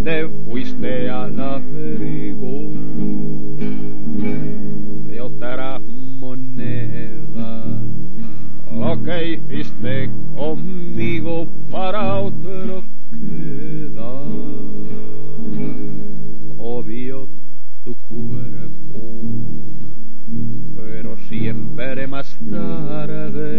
te fuiste al abrigo de otras monedas. Lo que hiciste conmigo para otro queda. Odio tu cuerpo, pero siempre más tarde